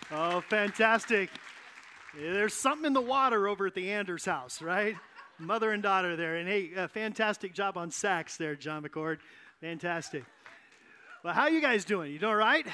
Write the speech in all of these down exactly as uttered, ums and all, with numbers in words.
Oh, fantastic. There's something in the water over at the Anders house, right? Mother and daughter there. And hey, uh, fantastic job on sax there, John McCord. Fantastic. Well, how are you guys doing? You doing all right?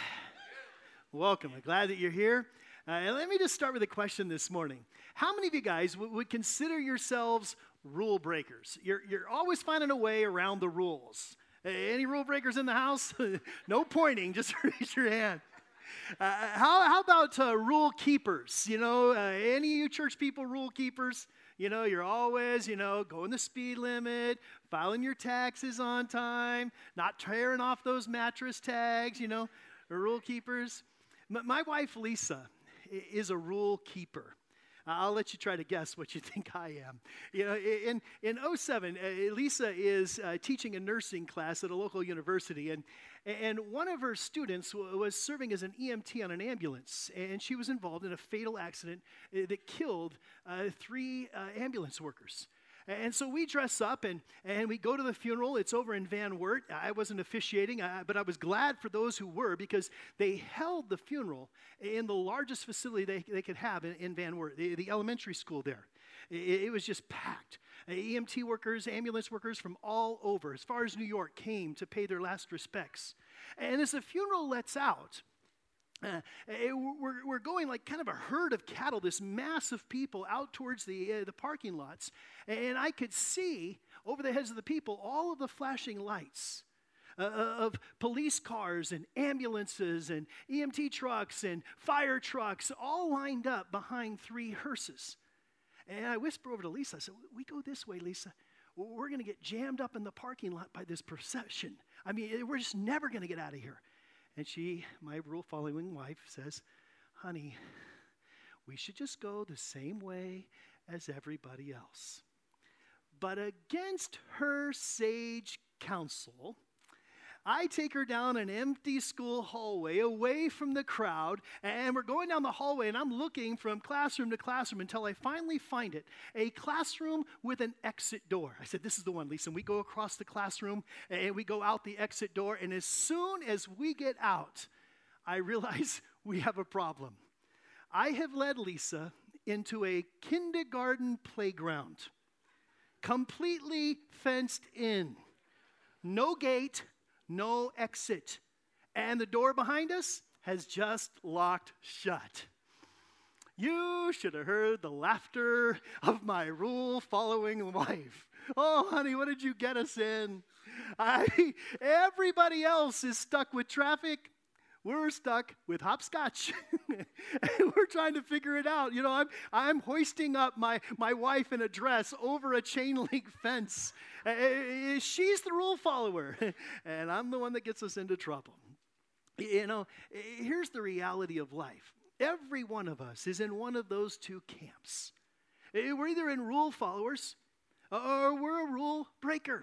Welcome. I'm glad that you're here. Uh, and let me just start with a question this morning. How many of you guys w- would consider yourselves rule breakers? You're, you're always finding a way around the rules. Uh, any rule breakers in the house? No pointing, just raise your hand. Uh, how, how about uh, rule keepers? You know, uh, any of you church people rule keepers? You know, you're always, you know, going the speed limit, filing your taxes on time, not tearing off those mattress tags, you know, rule keepers. M- my wife, Lisa, is a rule keeper. I'll let you try to guess what you think I am. You know, in in oh seven, uh, Lisa is uh, teaching a nursing class at a local university, and and one of her students w- was serving as an E M T on an ambulance, and she was involved in a fatal accident uh, that killed uh, three uh, ambulance workers. And so we dress up and, and we go to the funeral. It's over in Van Wert. I wasn't officiating, uh, but I was glad for those who were because they held the funeral in the largest facility they, they could have in, in Van Wert, the, the elementary school there. It, it was just packed. Uh, E M T workers, ambulance workers from all over, as far as New York, came to pay their last respects. And as the funeral lets out, Uh, it, we're, we're going like kind of a herd of cattle, this mass of people out towards the, uh, the parking lots. And I could see over the heads of the people all of the flashing lights uh, of police cars and ambulances and E M T trucks and fire trucks all lined up behind three hearses. And I whisper over to Lisa, I said, we go this way, Lisa. We're going to get jammed up in the parking lot by this procession. I mean, we're just never going to get out of here. And she, my rule-following wife, says, honey, we should just go the same way as everybody else. But against her sage counsel, I take her down an empty school hallway away from the crowd, and we're going down the hallway, and I'm looking from classroom to classroom until I finally find it, a classroom with an exit door. I said, this is the one, Lisa. And we go across the classroom, and we go out the exit door, and as soon as we get out, I realize we have a problem. I have led Lisa into a kindergarten playground, completely fenced in, no gate, no exit. And the door behind us has just locked shut. You should have heard the laughter of my rule-following wife. Oh, honey, what did you get us in? I, everybody else is stuck with traffic. We're stuck with hopscotch. And we're trying to figure it out. You know, I'm I'm hoisting up my, my wife in a dress over a chain link fence. Uh, she's the rule follower, and I'm the one that gets us into trouble. You know, here's the reality of life. Every one of us is in one of those two camps. We're either in rule followers or we're a rule breaker.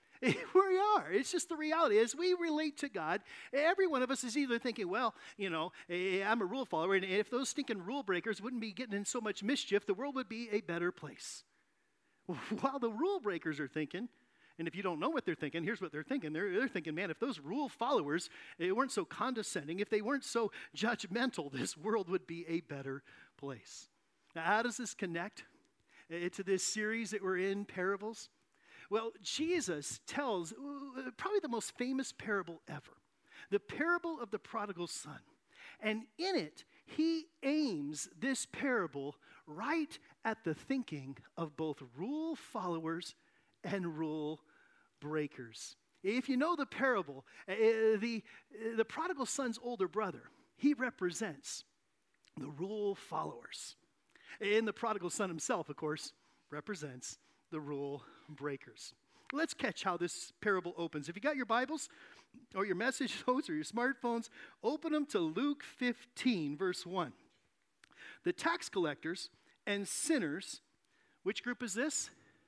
We are. It's just the reality. As we relate to God, every one of us is either thinking, well, you know, I'm a rule follower, and if those stinking rule breakers wouldn't be getting in so much mischief, the world would be a better place. While the rule breakers are thinking, and if you don't know what they're thinking, here's what they're thinking. They're, they're thinking, man, if those rule followers eh, weren't so condescending, if they weren't so judgmental, this world would be a better place. Now, how does this connect eh, to this series that we're in, Parables? Well, Jesus tells uh, probably the most famous parable ever, the parable of the prodigal son. And in it, he aims this parable right at the thinking of both rule followers and rule breakers. If you know the parable, uh, the, uh, the prodigal son's older brother, he represents the rule followers. And the prodigal son himself, of course, represents the rule breakers. Let's catch how this parable opens. If you got your Bibles or your message notes or your smartphones, open them to Luke fifteen, verse one. The tax collectors and sinners, which group is this?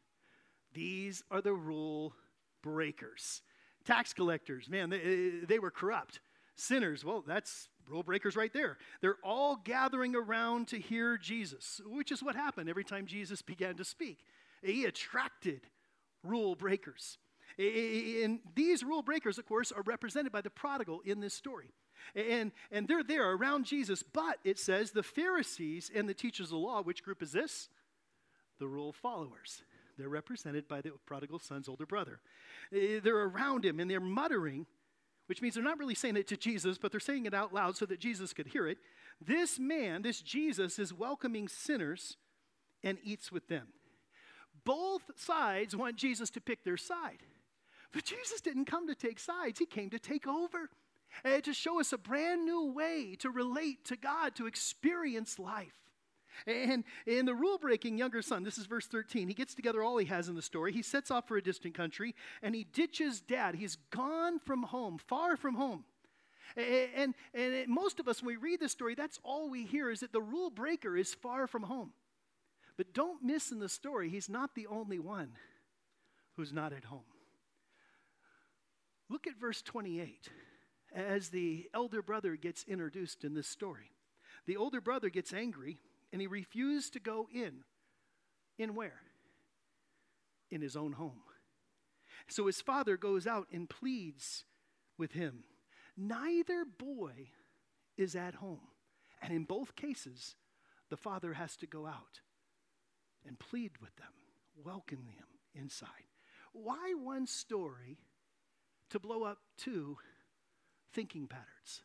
These are the rule breakers. Tax collectors, man, they, they were corrupt. Sinners, well, that's rule breakers right there. They're all gathering around to hear Jesus, which is what happened every time Jesus began to speak. He attracted rule breakers. And these rule breakers, of course, are represented by the prodigal in this story. And, and they're there around Jesus, but it says the Pharisees and the teachers of the law, which group is this? The rule followers. They're represented by the prodigal son's older brother. They're around him and they're muttering, which means they're not really saying it to Jesus, but they're saying it out loud so that Jesus could hear it. This man, this Jesus, is welcoming sinners and eats with them. Both sides want Jesus to pick their side. But Jesus didn't come to take sides. He came to take over and to show us a brand new way to relate to God, to experience life. And in the rule-breaking younger son, this is verse thirteen, he gets together all he has in the story. He sets off for a distant country, and he ditches dad. He's gone from home, far from home. And, and, and most of us, when we read this story, that's all we hear is that the rule breaker is far from home. But don't miss in the story, he's not the only one who's not at home. Look at verse twenty-eight as the elder brother gets introduced in this story. The older brother gets angry, and he refused to go in. In where? In his own home. So his father goes out and pleads with him. Neither boy is at home. And in both cases, the father has to go out and plead with them, welcome them inside. Why one story to blow up two thinking patterns?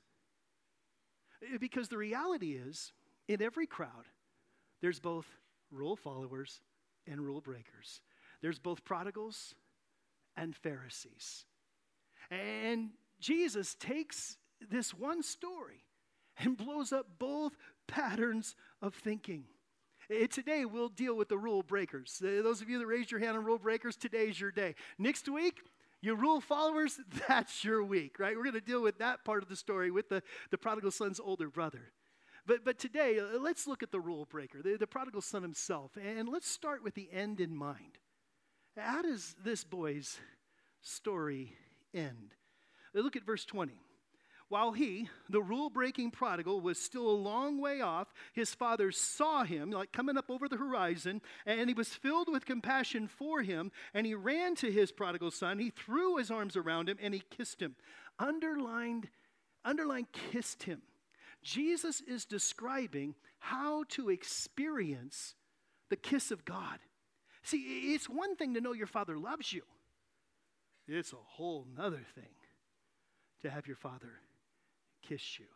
Because the reality is, in every crowd, there's both rule followers and rule breakers. There's both prodigals and Pharisees. And Jesus takes this one story and blows up both patterns of thinking. Eh, Today, we'll deal with the rule breakers. Eh, Those of you that raised your hand on rule breakers, today's your day. Next week, you rule followers, that's your week, right? We're going to deal with that part of the story with the, the prodigal son's older brother. But, but today, uh, let's look at the rule breaker, the, the prodigal son himself, and let's start with the end in mind. How does this boy's story end? Uh, Look at verse twenty. While he, the rule-breaking prodigal, was still a long way off, his father saw him, like coming up over the horizon, and he was filled with compassion for him, and he ran to his prodigal son. He threw his arms around him, and he kissed him. Underlined, underlined kissed him. Jesus is describing how to experience the kiss of God. See, it's one thing to know your father loves you. It's a whole nother thing to have your father kiss you.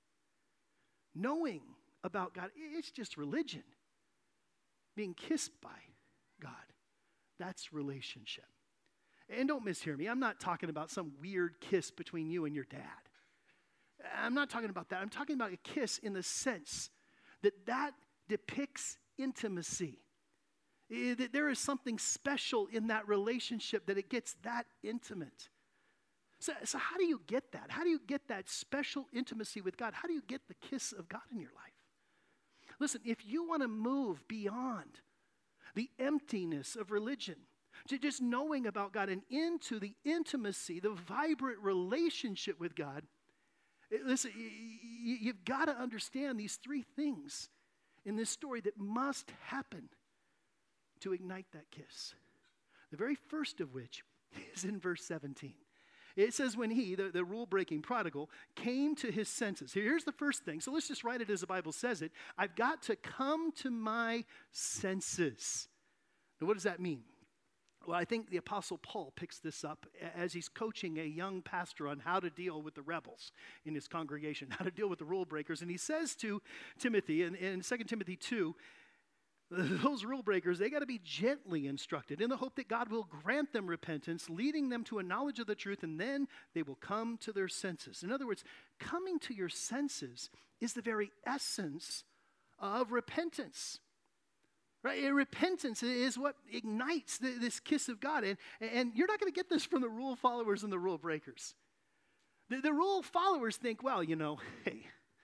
Knowing about God, it's just religion. Being kissed by God, that's relationship. And don't mishear me, I'm not talking about some weird kiss between you and your dad. I'm not talking about that. I'm talking about a kiss in the sense that that depicts intimacy. Eh, That there is something special in that relationship, that it gets that intimate. So, so how do you get that? How do you get that special intimacy with God? How do you get the kiss of God in your life? Listen, if you want to move beyond the emptiness of religion, to just knowing about God and into the intimacy, the vibrant relationship with God, eh, listen, y- y- you've got to understand these three things in this story that must happen to ignite that kiss. The very first of which is in verse seventeen. It says when he, the, the rule-breaking prodigal, came to his senses. Here's the first thing. So let's just write it as the Bible says it. I've got to come to my senses. Now, what does that mean? Well, I think the Apostle Paul picks this up as he's coaching a young pastor on how to deal with the rebels in his congregation, how to deal with the rule breakers. And he says to Timothy in, in Second Timothy two, those rule breakers, they got to be gently instructed in the hope that God will grant them repentance, leading them to a knowledge of the truth, and then they will come to their senses. In other words, coming to your senses is the very essence of repentance. Right? And repentance is what ignites the, this kiss of God. And, and you're not going to get this from the rule followers and the rule breakers. The, the rule followers think, well, you know, hey,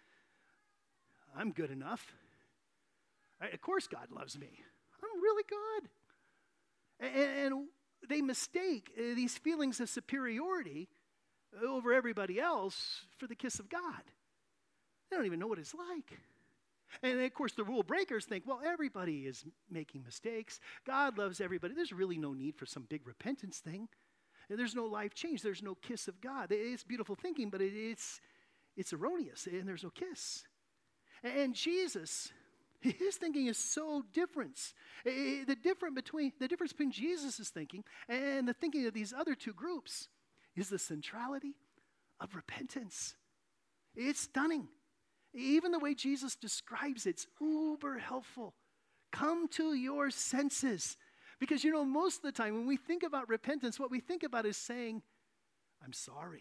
I'm good enough. Right? Of course God loves me. I'm really good. And, and they mistake uh, these feelings of superiority over everybody else for the kiss of God. They don't even know what it's like. And of course, the rule breakers think, well, everybody is making mistakes. God loves everybody. There's really no need for some big repentance thing. There's no life change. There's no kiss of God. It's beautiful thinking, but it, it's, it's erroneous, and there's no kiss. And Jesus, his thinking is so different. The difference between the difference between Jesus' thinking and the thinking of these other two groups is the centrality of repentance. It's stunning. Even the way Jesus describes it's uber helpful. Come to your senses. Because, you know, most of the time when we think about repentance, what we think about is saying, I'm sorry.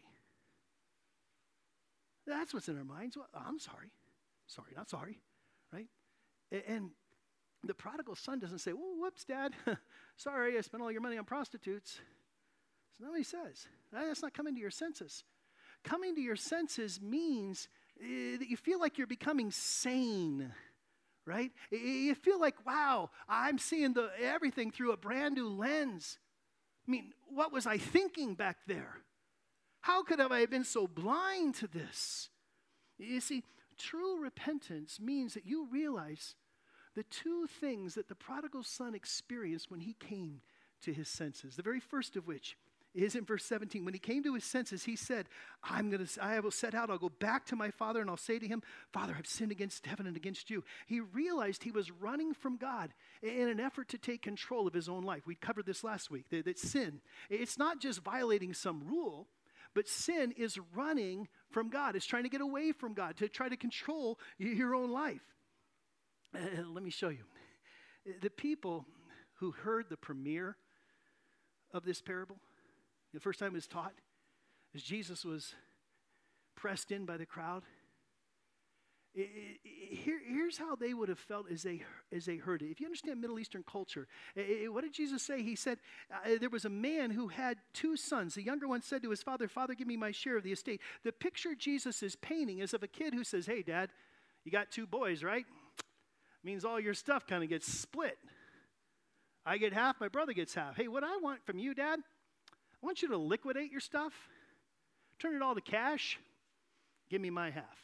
That's what's in our minds. Well, I'm sorry. Sorry, not sorry, right? And the prodigal son doesn't say, well, whoops, Dad. Sorry, I spent all your money on prostitutes. That's not what he says. That's not coming to your senses. Coming to your senses means uh, that you feel like you're becoming sane, right? You feel like, wow, I'm seeing the everything through a brand new lens. I mean, what was I thinking back there? How could have I been so blind to this? You see, true repentance means that you realize the two things that the prodigal son experienced when he came to his senses. The very first of which is in verse seventeen. When he came to his senses, he said, I'm going to, I will set out, I'll go back to my father, and I'll say to him, Father, I've sinned against heaven and against you. He realized he was running from God in an effort to take control of his own life. We covered this last week, that, that sin, it's not just violating some rule, but sin is running from God. It's trying to get away from God, to try to control your own life. Uh, let me show you. The people who heard the premiere of this parable, the first time it was taught, as Jesus was pressed in by the crowd, it, it, here, here's how they would have felt as they, as they heard it. If you understand Middle Eastern culture, it, what did Jesus say? He said, uh, there was a man who had two sons. The younger one said to his father, Father, give me my share of the estate. The picture Jesus is painting is of a kid who says, hey, Dad, you got two boys, right? Means all your stuff kind of gets split. I get half, my brother gets half. Hey, what I want from you, Dad, I want you to liquidate your stuff, turn it all to cash, give me my half.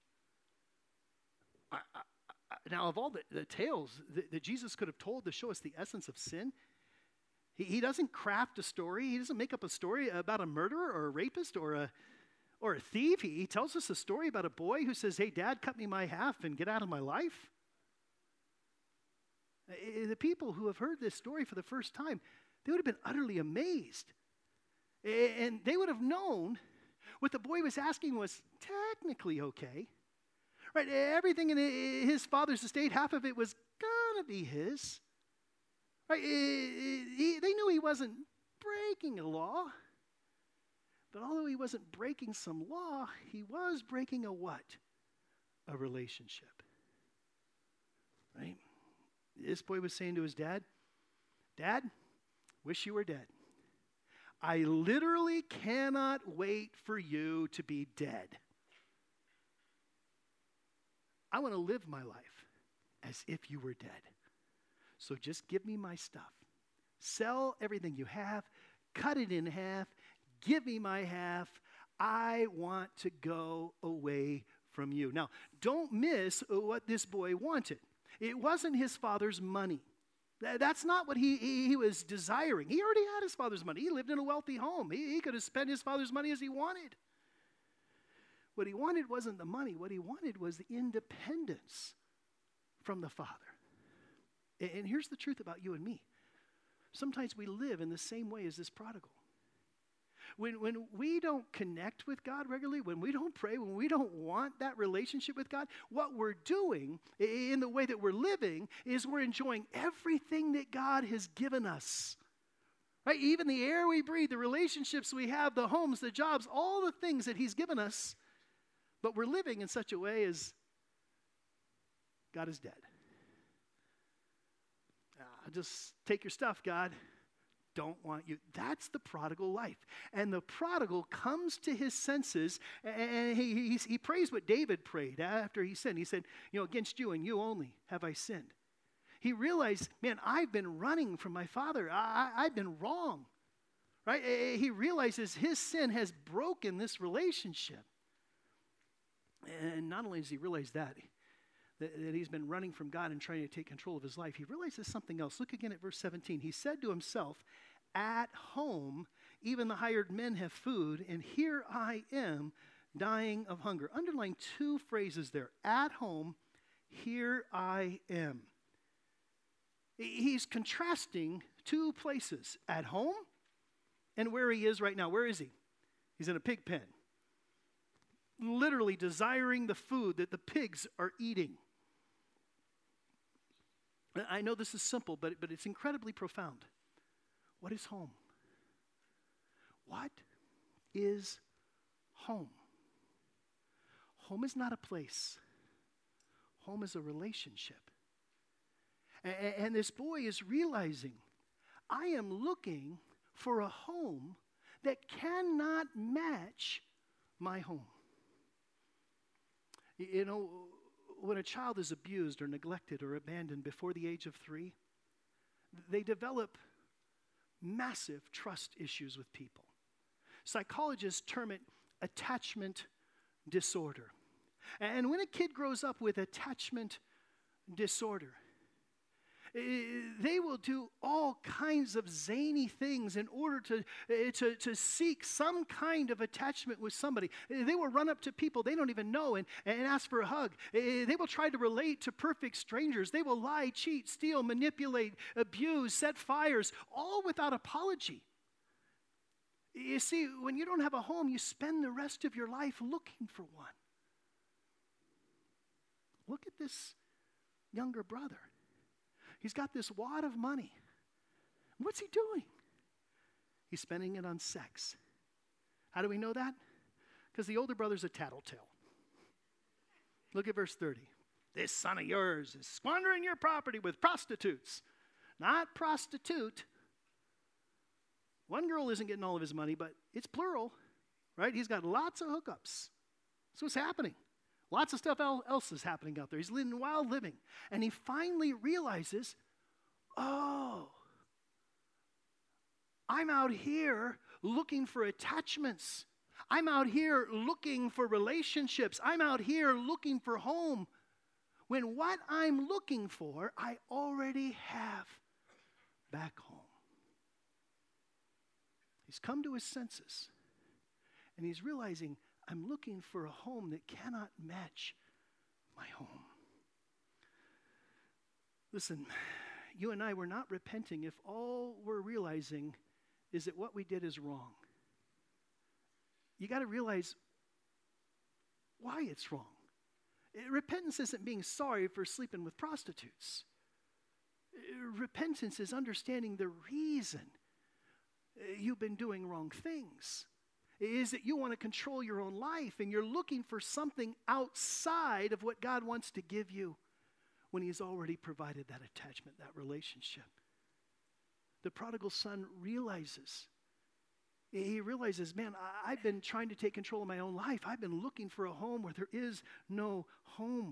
I, I, I, now, of all the, the tales that, that Jesus could have told to show us the essence of sin, he, he doesn't craft a story. He doesn't make up a story about a murderer or a rapist or a, or a thief. He, he tells us a story about a boy who says, hey, Dad, cut me my half and get out of my life. The people who have heard this story for the first time, they would have been utterly amazed. And they would have known what the boy was asking was technically okay. Right? Everything in his father's estate, half of it was going to be his. Right? He, they knew he wasn't breaking a law. But although he wasn't breaking some law, he was breaking a what? A relationship. Right? This boy was saying to his dad, Dad, wish you were dead. I literally cannot wait for you to be dead. I want to live my life as if you were dead. So just give me my stuff. Sell everything you have, cut it in half, give me my half. I want to go away from you. Now, don't miss what this boy wanted. It wasn't his father's money. That's not what he, he, he was desiring. He already had his father's money. He lived in a wealthy home. He, he could have spent his father's money as he wanted. What he wanted wasn't the money. What he wanted was the independence from the Father. And, and here's the truth about you and me. Sometimes we live in the same way as this prodigal. When, when we don't connect with God regularly, when we don't pray, when we don't want that relationship with God, what we're doing in the way that we're living is we're enjoying everything that God has given us. Right? Even the air we breathe, the relationships we have, the homes, the jobs, all the things that He's given us, but we're living in such a way as God is dead. Uh, just take your stuff, God. Don't want you. That's the prodigal life. And the prodigal comes to his senses, and he, he, he prays what David prayed after he sinned. He said, you know, against you and you only have I sinned. He realized, man, I've been running from my father. I, I, I've been wrong. Right? He realizes his sin has broken this relationship. And not only does he realize that, that, that he's been running from God and trying to take control of his life, he realizes something else. Look again at verse seventeen. He said to himself, at home, even the hired men have food, and here I am dying of hunger. Underline two phrases there. At home, here I am. He's contrasting two places, at home and where he is right now. Where is he? He's in a pig pen, literally desiring the food that the pigs are eating. I know this is simple, but, but it's incredibly profound. What is home? What is home? Home is not a place. Home is a relationship. And, and this boy is realizing, I am looking for a home that cannot match my home. You know, when a child is abused or neglected or abandoned before the age of three, they develop massive trust issues with people. Psychologists term it attachment disorder. And when a kid grows up with attachment disorder, they will do all kinds of zany things in order to, to, to seek some kind of attachment with somebody. They will run up to people they don't even know and, and ask for a hug. They will try to relate to perfect strangers. They will lie, cheat, steal, manipulate, abuse, set fires, all without apology. You see, when you don't have a home, you spend the rest of your life looking for one. Look at this younger brother. He's got this wad of money. What's he doing? He's spending it on sex. How do we know that? Because the older brother's a tattletale. Look at verse thirty. This son of yours is squandering your property with prostitutes. Not prostitute. One girl isn't getting all of his money, but it's plural, right? He's got lots of hookups. That's what's happening. Lots of stuff else is happening out there. He's living wild living. And he finally realizes, oh, I'm out here looking for attachments. I'm out here looking for relationships. I'm out here looking for home. When what I'm looking for, I already have back home. He's come to his senses. And he's realizing, I'm looking for a home that cannot match my home. Listen, you and I were not repenting if all we're realizing is that what we did is wrong. You got to realize why it's wrong. Repentance isn't being sorry for sleeping with prostitutes. Repentance is understanding the reason you've been doing wrong things. Is that you want to control your own life and you're looking for something outside of what God wants to give you when he's already provided that attachment, that relationship. The prodigal son realizes, he realizes, man, I, I've been trying to take control of my own life. I've been looking for a home where there is no home.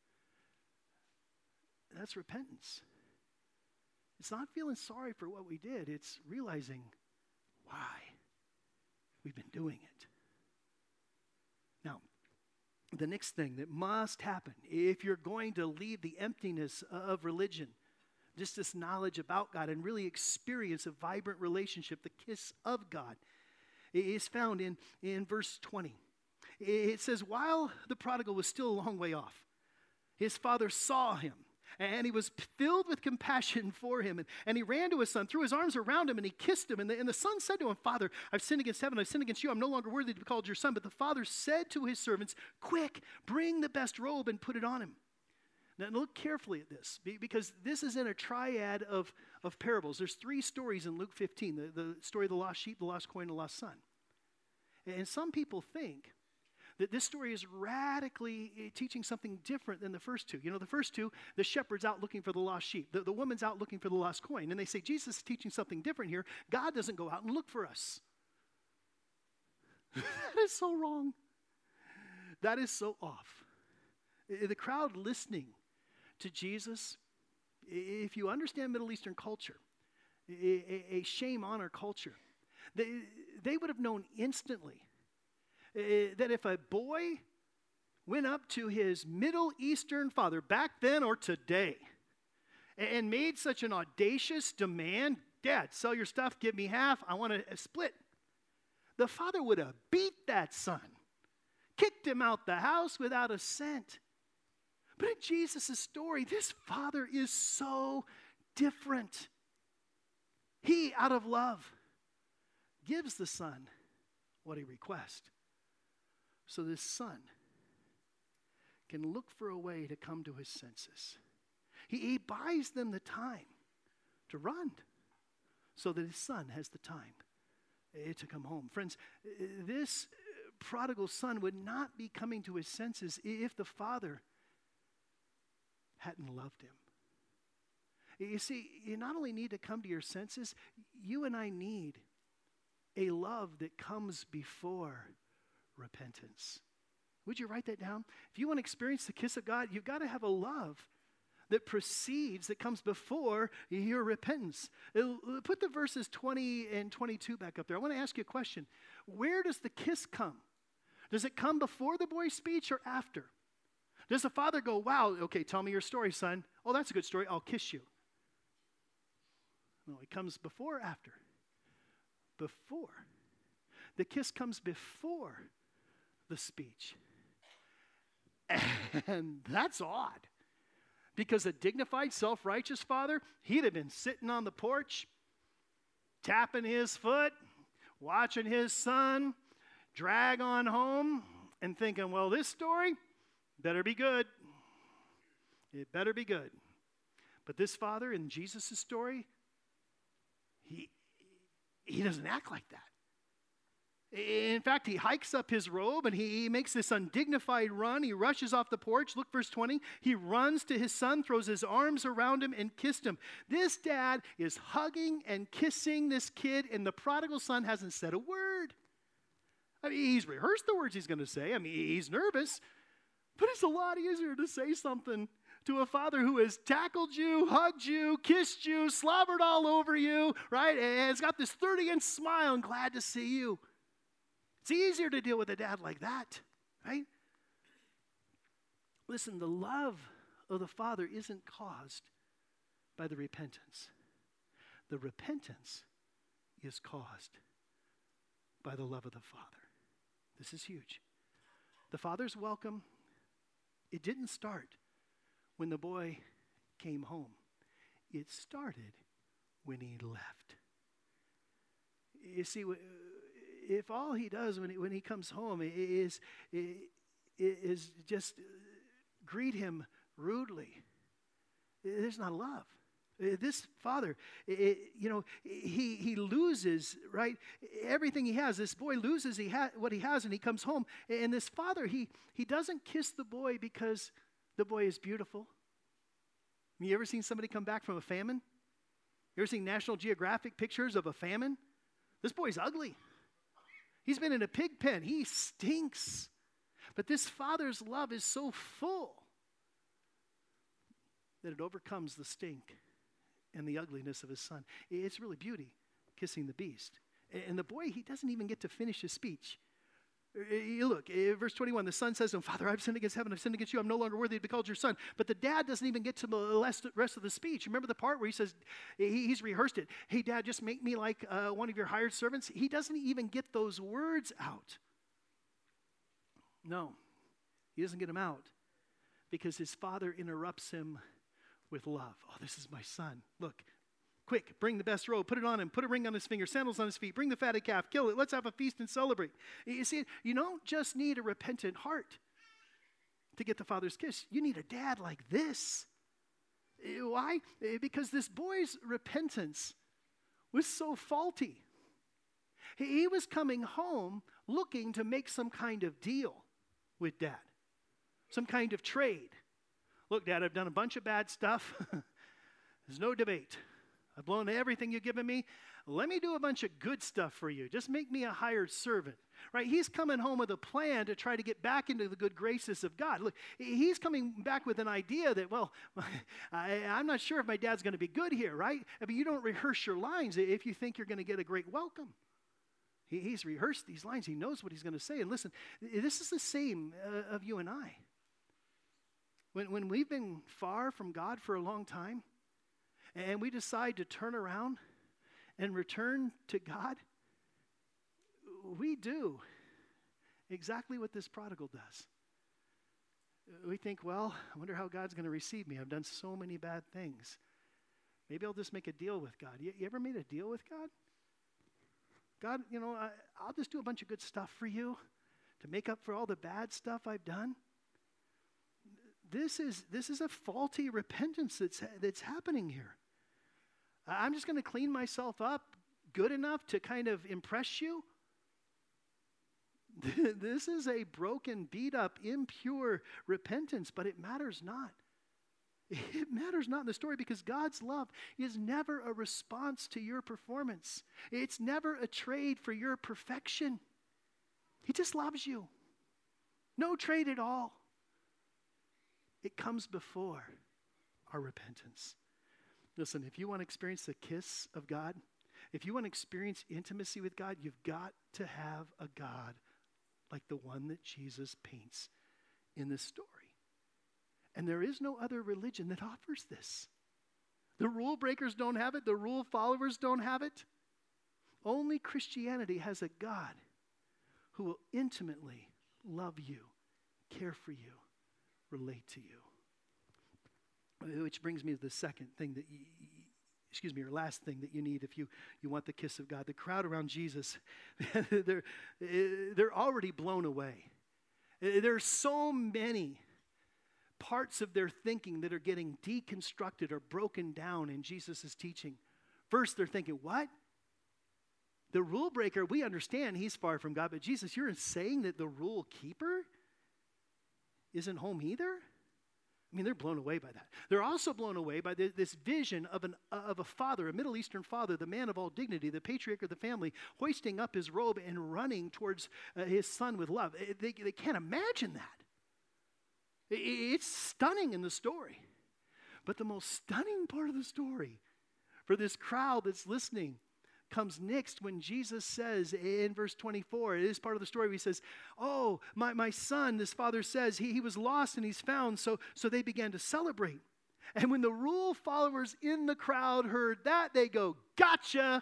That's repentance. It's not feeling sorry for what we did. It's realizing why we've been doing it. Now, the next thing that must happen if you're going to leave the emptiness of religion, just this knowledge about God and really experience a vibrant relationship, the kiss of God, is found in, in verse twenty. It says, while the prodigal was still a long way off, his father saw him. And he was filled with compassion for him. And, and he ran to his son, threw his arms around him, and he kissed him. And the, and the son said to him, Father, I've sinned against heaven. I've sinned against you. I'm no longer worthy to be called your son. But the father said to his servants, quick, bring the best robe and put it on him. Now look carefully at this, because this is in a triad of, of parables. There's three stories in Luke fifteen, the, the story of the lost sheep, the lost coin, and the lost son. And some people think that this story is radically teaching something different than the first two. You know, the first two, the shepherd's out looking for the lost sheep. The, the woman's out looking for the lost coin. And they say, Jesus is teaching something different here. God doesn't go out and look for us. That is so wrong. That is so off. The crowd listening to Jesus, if you understand Middle Eastern culture, a, a shame honor culture, they, they would have known instantly Uh, that if a boy went up to his Middle Eastern father back then or today and, and made such an audacious demand, Dad, sell your stuff, give me half, I want a split. The father would have beat that son. kicked him out the house without a cent. But in Jesus' story, this father is so different. He, out of love, gives the son what he requests. So this son can look for a way to come to his senses. He, he buys them the time to run so that his son has the time uh, to come home. Friends, uh, this prodigal son would not be coming to his senses if the father hadn't loved him. You see, you not only need to come to your senses, you and I need a love that comes before repentance. Would you write that down? If you want to experience the kiss of God, you've got to have a love that precedes, that comes before your repentance. It'll, put the verses twenty and twenty-two back up there. I want to ask you a question. Where does the kiss come? Does it come before the boy's speech or after? Does the father go, wow, okay, tell me your story, son. Oh, that's a good story. I'll kiss you. No, it comes before or after? Before. The kiss comes before the speech. And that's odd. Because a dignified, self-righteous father, he'd have been sitting on the porch, tapping his foot, watching his son drag on home, and thinking, well, this story better be good. It better be good. But this father in Jesus' story, he, he doesn't act like that. In fact, he hikes up his robe and he, he makes this undignified run. He rushes off the porch. Look, verse twenty. He runs to his son, throws his arms around him, and kissed him. This dad is hugging and kissing this kid, and the prodigal son hasn't said a word. I mean, he's rehearsed the words he's going to say. I mean, he's nervous. But it's a lot easier to say something to a father who has tackled you, hugged you, kissed you, slobbered all over you, right? And has got this thirty-inch smile and glad to see you. It's easier to deal with a dad like that, right? Listen, the love of the father isn't caused by the repentance. The repentance is caused by the love of the father. This is huge. The father's welcome, it didn't start when the boy came home. It started when he left. You see, if all he does when he, when he comes home is, is just greet him rudely, there's not love. This father, it, you know, he he loses, right, everything he has. This boy loses he ha- what he has, and he comes home. And this father, he he doesn't kiss the boy because the boy is beautiful. You ever seen somebody come back from a famine? You ever seen National Geographic pictures of a famine? This boy's ugly. He's been in a pig pen. He stinks. But this father's love is so full that it overcomes the stink and the ugliness of his son. It's really beauty, kissing the beast. And the boy, he doesn't even get to finish his speech. Look, verse twenty-one, the son says to him, Father, I've sinned against heaven, I've sinned against you, I'm no longer worthy to be called your son. But the dad doesn't even get to the rest of the speech. Remember the part where he says, he's rehearsed it. Hey, Dad, just make me like uh, one of your hired servants. He doesn't even get those words out. No, he doesn't get them out because his father interrupts him with love. Oh, this is my son. Look, quick, bring the best robe, put it on him, put a ring on his finger, sandals on his feet, bring the fatted calf, kill it, let's have a feast and celebrate. You see, you don't just need a repentant heart to get the father's kiss. You need a dad like this. Why? Because this boy's repentance was so faulty. He was coming home looking to make some kind of deal with dad, some kind of trade. Look, Dad, I've done a bunch of bad stuff. There's no debate. I've blown everything you've given me. Let me do a bunch of good stuff for you. Just make me a hired servant, right? He's coming home with a plan to try to get back into the good graces of God. Look, he's coming back with an idea that, well, I, I'm not sure if my dad's going to be good here, right? I mean, you don't rehearse your lines if you think you're going to get a great welcome. He, he's rehearsed these lines. He knows what he's going to say. And listen, this is the same uh, of you and I. When, when we've been far from God for a long time, and we decide to turn around and return to God, we do exactly what this prodigal does. We think, well, I wonder how God's going to receive me. I've done so many bad things. Maybe I'll just make a deal with God. You, you ever made a deal with God? God, you know, I, I'll just do a bunch of good stuff for you to make up for all the bad stuff I've done. This is this is a faulty repentance that's that's happening here. I'm just going to clean myself up good enough to kind of impress you. This is a broken, beat up, impure repentance, but it matters not. It matters not in the story because God's love is never a response to your performance. It's never a trade for your perfection. He just loves you. No trade at all. It comes before our repentance. Listen, if you want to experience the kiss of God, if you want to experience intimacy with God, you've got to have a God like the one that Jesus paints in this story. And there is no other religion that offers this. The rule breakers don't have it. The rule followers don't have it. Only Christianity has a God who will intimately love you, care for you, relate to you. Which brings me to the second thing that you, excuse me, or last thing that you need if you, you want the kiss of God. The crowd around Jesus, they're, they're already blown away. There's so many parts of their thinking that are getting deconstructed or broken down in Jesus' teaching. First, they're thinking, what? The rule breaker, we understand he's far from God, but Jesus, you're saying that the rule keeper isn't home either? I mean, they're blown away by that. They're also blown away by the, this vision of, an, uh, of a father, a Middle Eastern father, the man of all dignity, the patriarch of the family, hoisting up his robe and running towards uh, his son with love. They, they can't imagine that. It, it's stunning in the story. But the most stunning part of the story for this crowd that's listening comes next when Jesus says in verse twenty-four, it is part of the story where he says, oh, my, my son, this father says, he, he was lost and he's found, so, so they began to celebrate. And when the rule followers in the crowd heard that, they go, gotcha.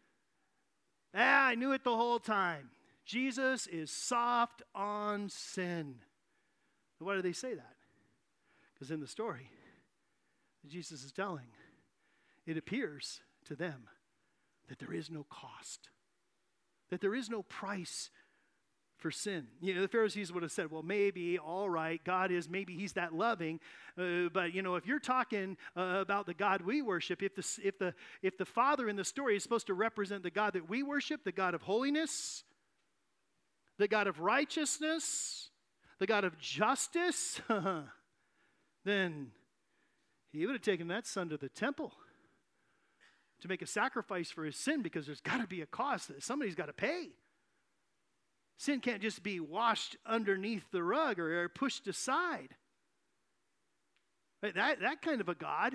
Ah, I knew it the whole time. Jesus is soft on sin. Why do they say that? Because in the story, Jesus is telling, it appears to them that there is no cost, that there is no price for sin. You know, the Pharisees would have said, well, maybe, all right, God is, maybe he's that loving, uh, but, you know, if you're talking uh, about the God we worship, if the, if, the, if the Father in the story is supposed to represent the God that we worship, the God of holiness, the God of righteousness, the God of justice, then he would have taken that son to the temple to make a sacrifice for his sin, because there's got to be a cost that somebody's got to pay. Sin can't just be washed underneath the rug or, or pushed aside. Right? That, that kind of a God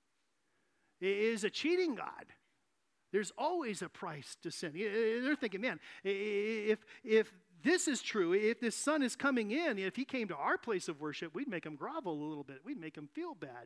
is a cheating God. There's always a price to sin. They're thinking, man, if, if this is true, if this son is coming in, if he came to our place of worship, we'd make him grovel a little bit. We'd make him feel bad.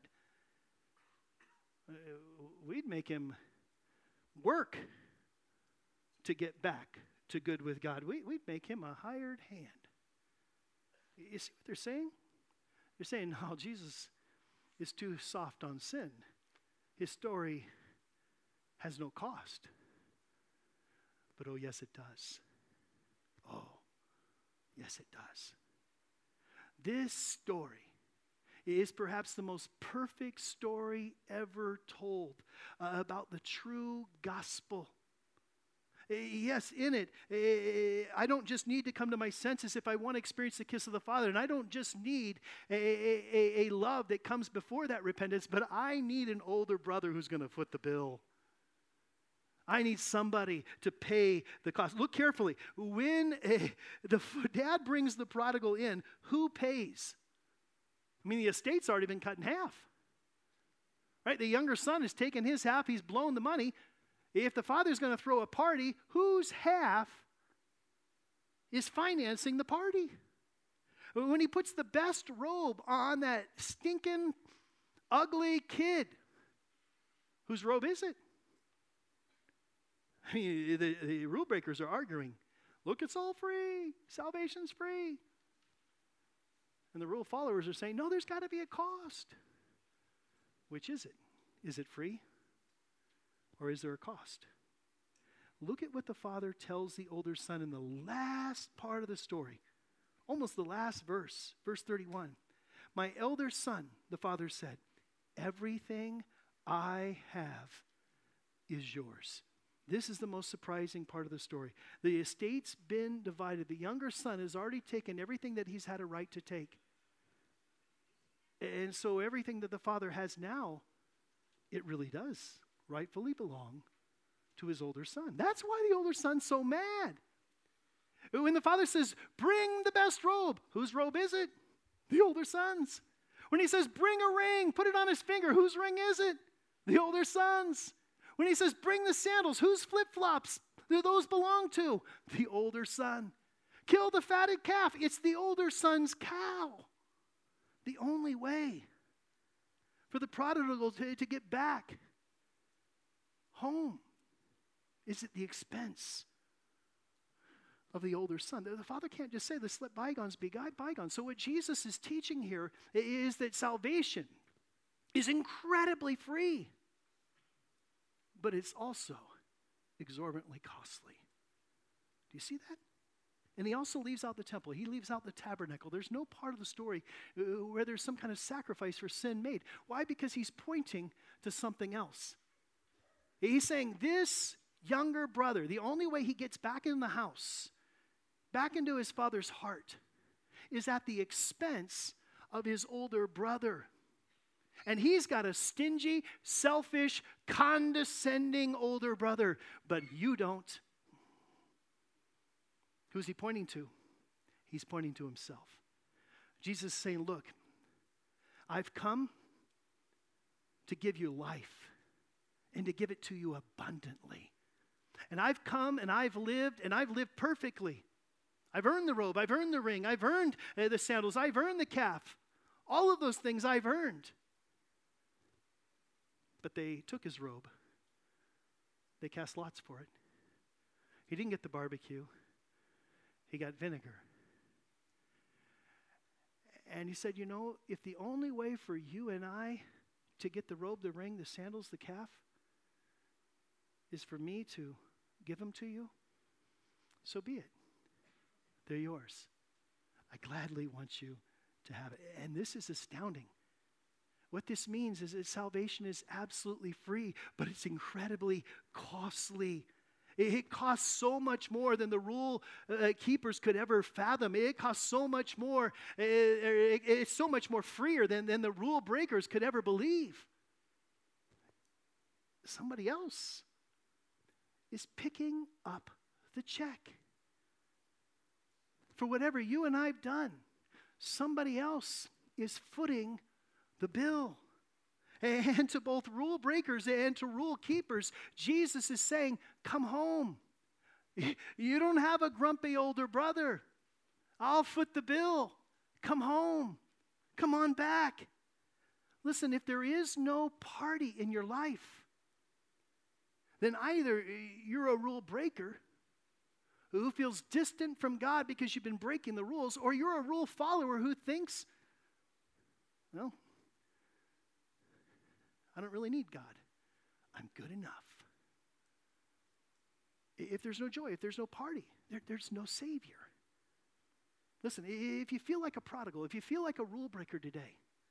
We'd make him work to get back to good with God. We, we'd make him a hired hand. You see what they're saying? They're saying, no, Jesus is too soft on sin. His story has no cost. But oh, yes, it does. Oh, yes, it does. This story is perhaps the most perfect story ever told uh, about the true gospel. Uh, yes, in it, uh, I don't just need to come to my senses if I want to experience the kiss of the Father, and I don't just need a, a, a love that comes before that repentance, but I need an older brother who's going to foot the bill. I need somebody to pay the cost. Look carefully. When a, the dad brings the prodigal in, who pays? I mean, the estate's already been cut in half. Right? The younger son has taken his half. He's blown the money. If the father's going to throw a party, whose half is financing the party? When he puts the best robe on that stinking, ugly kid, whose robe is it? I mean, the, the rule breakers are arguing. Look, it's all free. Salvation's free. And the rule followers are saying, no, there's got to be a cost. Which is it? Is it free? Or is there a cost? Look at what the father tells the older son in the last part of the story. Almost the last verse, verse thirty-one. My elder son, the father said, everything I have is yours. This is the most surprising part of the story. The estate's been divided. The younger son has already taken everything that he's had a right to take. And so everything that the father has now, it really does rightfully belong to his older son. That's why the older son's so mad. When the father says, bring the best robe, whose robe is it? The older son's. When he says, bring a ring, put it on his finger, whose ring is it? The older son's. When he says, bring the sandals, whose flip-flops do those belong to? The older son. Kill the fatted calf, it's the older son's cow. The only way for the prodigal to, to get back home is at the expense of the older son. The father can't just say, let's let bygones be bygones. So what Jesus is teaching here is that salvation is incredibly free, but it's also exorbitantly costly. Do you see that? And he also leaves out the temple. He leaves out the tabernacle. There's no part of the story where there's some kind of sacrifice for sin made. Why? Because he's pointing to something else. He's saying this younger brother, the only way he gets back in the house, back into his father's heart, is at the expense of his older brother. And he's got a stingy, selfish, condescending older brother, but you don't. Who's he pointing to? He's pointing to himself. Jesus is saying, look, I've come to give you life and to give it to you abundantly. And I've come and I've lived and I've lived perfectly. I've earned the robe, I've earned the ring, I've earned uh, the sandals, I've earned the calf. All of those things I've earned. But they took his robe. They cast lots for it. He didn't get the barbecue. He got vinegar. And he said, you know, if the only way for you and I to get the robe, the ring, the sandals, the calf, is for me to give them to you, so be it. They're yours. I gladly want you to have it. And this is astounding. What this means is that salvation is absolutely free, but it's incredibly costly. It costs so much more than the rule uh, keepers could ever fathom. It costs so much more. It, it, it's so much more freer than, than the rule breakers could ever believe. Somebody else is picking up the check. For whatever you and I've done, somebody else is footing the bill. And to both rule breakers and to rule keepers, Jesus is saying, come home. You don't have a grumpy older brother. I'll foot the bill. Come home. Come on back. Listen, if there is no party in your life, then either you're a rule breaker who feels distant from God because you've been breaking the rules, or you're a rule follower who thinks, well, I don't really need God. I'm good enough. If there's no joy, if there's no party, there, there's no Savior. Listen, if you feel like a prodigal, if you feel like a rule breaker today,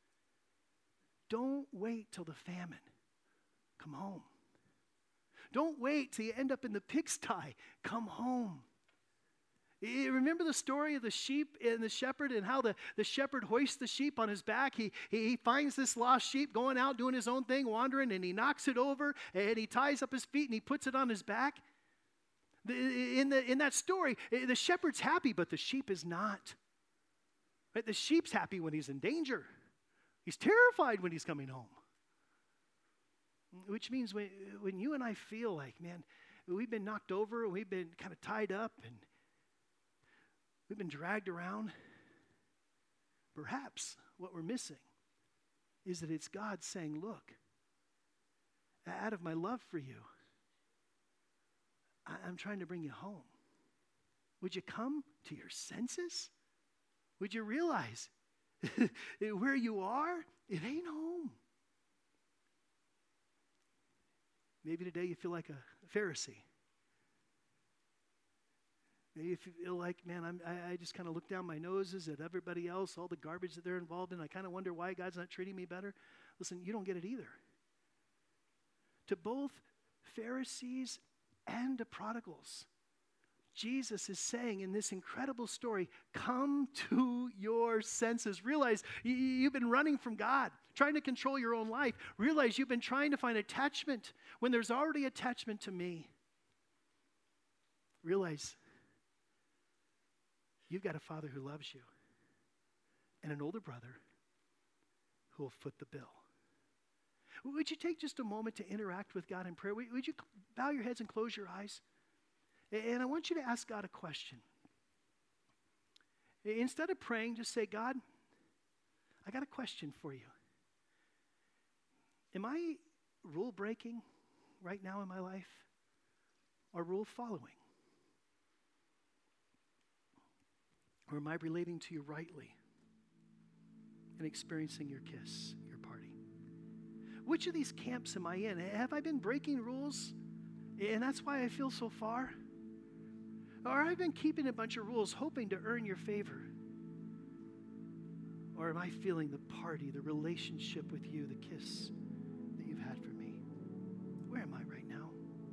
don't wait till the famine. Come home. Don't wait till you end up in the pigsty. Come home. You remember the story of the sheep and the shepherd and how the, the shepherd hoists the sheep on his back? He, he, he finds this lost sheep going out doing his own thing, wandering, and he knocks it over, and he ties up his feet, and he puts it on his back. The, in, the, in that story, the shepherd's happy, but the sheep is not. Right? The sheep's happy when he's in danger. He's terrified when he's coming home. Which means when, when you and I feel like, man, we've been knocked over, we've been kind of tied up, and we've been dragged around, perhaps what we're missing is that it's God saying, look, out of my love for you, I'm trying to bring you home. would you come to your senses? Would you realize where you are, it ain't home? Maybe today you feel like a Pharisee. Maybe you feel like, man, I'm, I, I just kind of look down my noses at everybody else, all the garbage that they're involved in. I kind of wonder why God's not treating me better. Listen, you don't get it either. To both Pharisees and to prodigals, Jesus is saying in this incredible story, come to your senses. Realize you, you've been running from God, trying to control your own life. Realize you've been trying to find attachment when there's already attachment to me. Realize you've got a Father who loves you and an older brother who will foot the bill. Would you take just a moment to interact with God in prayer? Would you bow your heads and close your eyes? And I want you to ask God a question. Instead of praying, just say, God, I got a question for you. Am I rule breaking right now in my life or rule following? Or am I relating to you rightly and experiencing your kiss, your party? Which of these camps am I in? Have I been breaking rules and that's why I feel so far? Or have I been keeping a bunch of rules hoping to earn your favor? Or am I feeling the party, the relationship with you, the kiss that you've had for me? Where am I right now?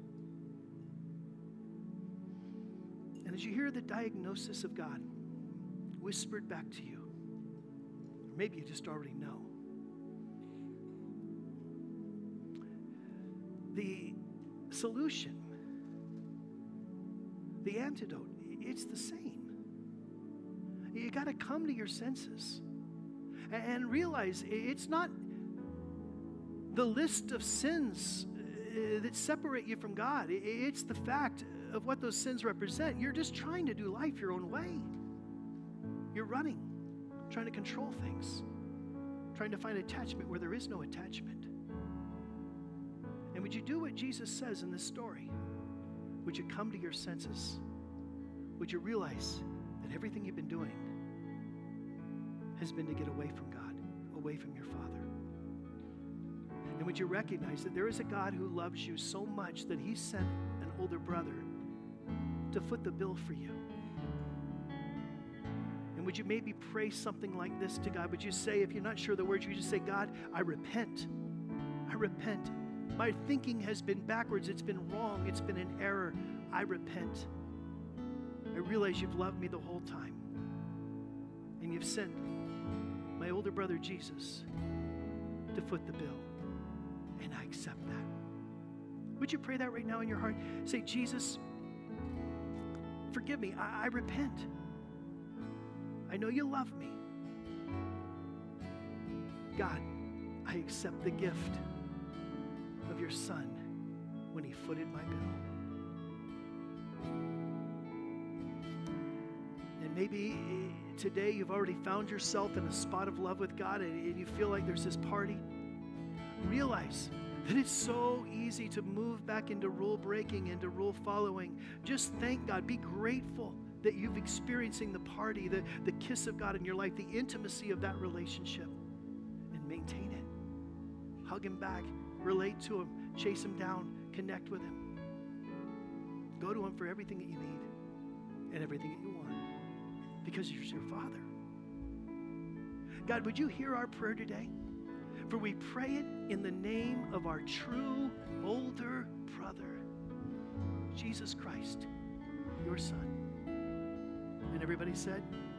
And as you hear the diagnosis of God whispered back to you, or maybe you just already know, the solution, the antidote, it's the same. You got to come to your senses and realize it's not the list of sins that separate you from God. It's the fact of what those sins represent. You're just trying to do life your own way. You're running, trying to control things, trying to find attachment where there is no attachment. And would you do what Jesus says in this story? Would you come to your senses? Would you realize that everything you've been doing has been to get away from God, away from your Father? And would you recognize that there is a God who loves you so much that he sent an older brother to foot the bill for you? And would you maybe pray something like this to God? Would you say, if you're not sure the words, you just say, God, I repent. I repent. My thinking has been backwards. It's been wrong. It's been an error. I repent. I realize you've loved me the whole time. And you've sent my older brother Jesus to foot the bill. And I accept that. Would you pray that right now in your heart? Say, Jesus, forgive me. I, I repent. I know you love me. God, I accept the gift of your Son when he footed my bill. And maybe today you've already found yourself in a spot of love with God and you feel like there's this party. Realize that it's so easy to move back into rule breaking, into rule following. Just thank God. Be grateful that you've experiencing the party, the, the kiss of God in your life, the intimacy of that relationship, and maintain it. Hug him back. Relate to him, chase him down, connect with him. Go to him for everything that you need and everything that you want because he's your Father. God, would you hear our prayer today? For we pray it in the name of our true older brother, Jesus Christ, your Son. And everybody said,